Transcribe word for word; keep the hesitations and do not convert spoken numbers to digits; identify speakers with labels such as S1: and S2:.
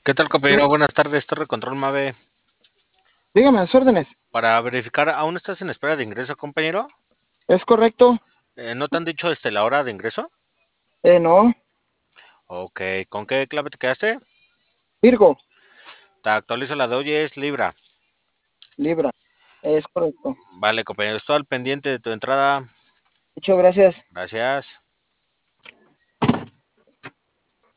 S1: ¿Qué tal,
S2: Sí,
S1: compañero? Buenas tardes, Torre Control Mave.
S2: dígame las órdenes.
S1: Para verificar, ¿aún estás en espera de ingreso, compañero?
S2: ¿Es correcto?
S1: Eh, ¿no te han dicho este, la hora de ingreso?
S2: Eh, no.
S1: Ok, ¿con qué clave te quedaste?
S2: Virgo,
S1: Te actualizo la de hoy, es Libra.
S2: Libra. Es correcto.
S1: Vale, compañero, estoy al pendiente de tu entrada.
S2: Muchas gracias.
S1: Gracias.